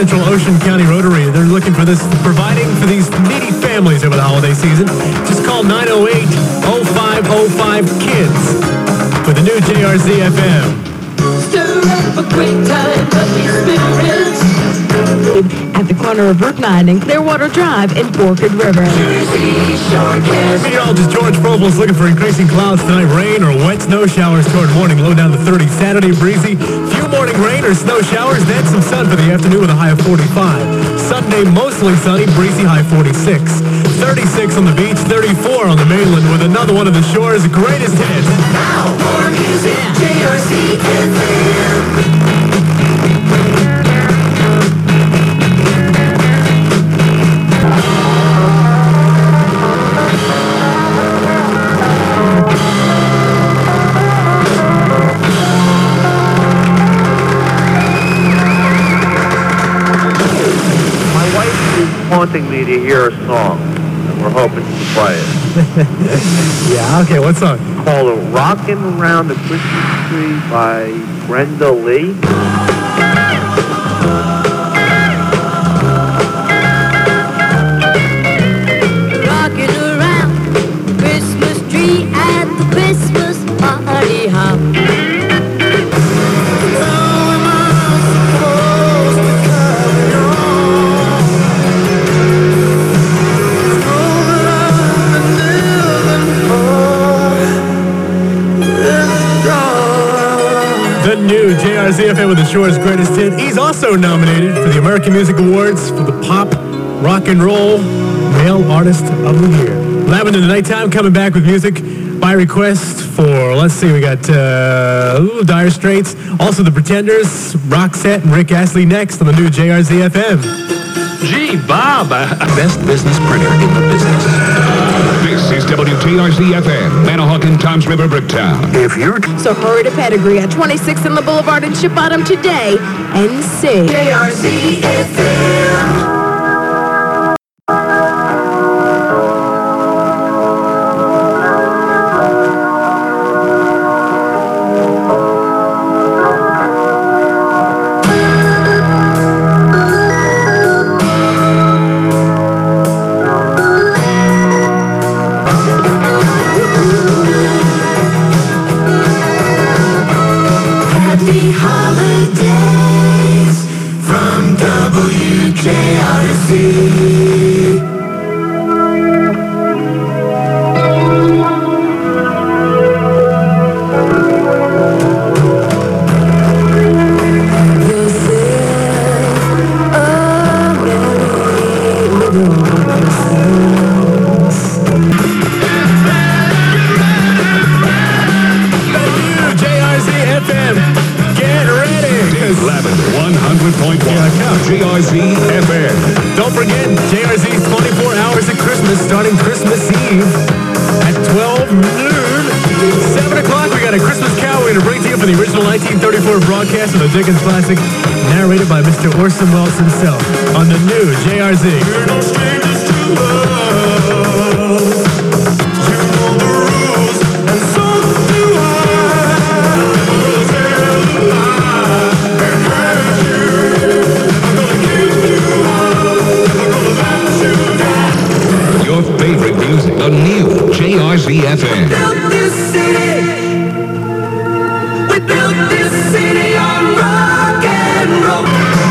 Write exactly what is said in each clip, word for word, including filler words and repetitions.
Central Ocean County Rotary. They're looking for this, providing for these needy families over the holiday season. Just call nine oh eight, oh five oh five, KIDS with the new J R Z F M. Stir up a great time, happy spirits. At the corner of Route nine and Clearwater Drive in Orchard River. Meteorologist George Probel's looking for increasing clouds tonight. Rain or wet snow showers toward morning, low down to thirty. Saturday, breezy. Few morning rain or snow showers, then some sun for the afternoon with a high of forty-five. Sunday, mostly sunny, breezy, high forty-six. thirty-six on the beach, thirty-four on the mainland with another one of the shore's greatest hits. Now more music, J R Z F M. Wanting me to hear a song, and we're hoping to play it. Yeah, okay, what song? Called Rockin' Around the Christmas Tree by Brenda Lee. Rockin' around the Christmas tree at the Christmas party hop. The new J R Z F M with the shore's greatest hit. He's also nominated for the American Music Awards for the Pop Rock and Roll Male Artist of the Year. Lavender in the Nighttime coming back with music by request for, let's see, we got uh, ooh, Dire Straits, also the Pretenders, Roxette, and Rick Astley next on the new J R Z F M. Gee, Bob. Best business printer in the business. This is W T R Z F M, Manahawkin, Toms River, Bricktown. If you're... So hurry to Pedigree at twenty-sixth in the Boulevard and ship bottom today and see. J R Z F M. Happy holidays from W J R Z. J R Z F M. Don't forget, J R Z's twenty-four hours of Christmas starting Christmas Eve at twelve noon. seven o'clock, we got a Christmas Carol we're going to bring to you for the original nineteen thirty-four broadcast of the Dickens classic, narrated by Mister Orson Welles himself on the new J R Z. We're no strangers to love. You know the rules, and so do I. We'll tell a lie and hurt you. Your favorite music, the new J R Z F M. Built this city. We built this city on rock and roll.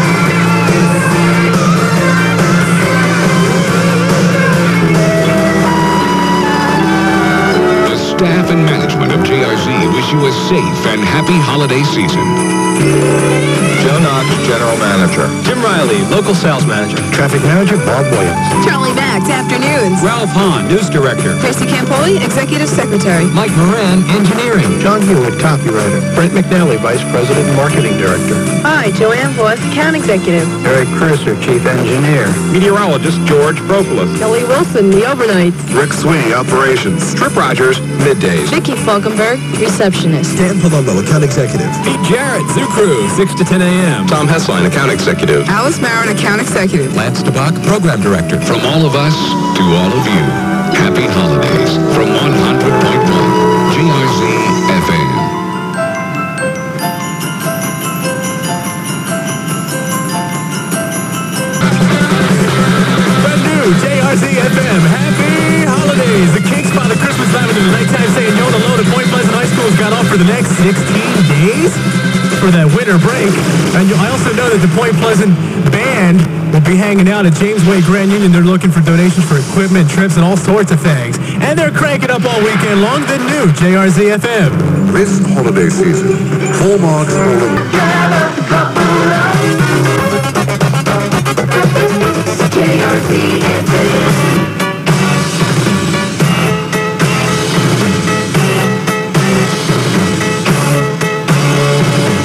The staff and management of J R Z wish you a safe and happy holiday season. Joe Knox, General Manager. Jim Riley, Local Sales Manager. Traffic Manager, Bob Williams. Charlie Max, afternoons. Ralph Hahn, News Director. Tracy Campoli, Executive Secretary. Mike Moran, Engineering. John Hewitt, Copywriter. Brent McNally, Vice President and Marketing Director. Hi, Joanne Voss, Account Executive. Eric Cruiser, Chief Engineer. Meteorologist George Propolis. Kelly Wilson, the overnights. Rick Sweeney, Operations. Trip Rogers, Middays. Vicky Falkenberg, Receptionist. Dan Palumbo, Account Executive. Pete Jarrett, Zoo Crew, six to ten a.m. Tom Hessline, Account Executive. Alice Marin, Account Executive. Lance DeBach, Program Director. From all of us to all of you, happy holidays from one hundred point one J R Z F M. R Z F M. Happy holidays. The Kinks by the Christmas Lavender in the nighttime saying YOLO at Point Pleasant High School has got off for the next sixteen days for that winter break. And you, I also know that the Point Pleasant band will be hanging out at James Wade Grand Union. They're looking for donations for equipment, trips, and all sorts of things. And they're cranking up all weekend long. The new J R Z F M. This holiday season, Hallmark's Holiday.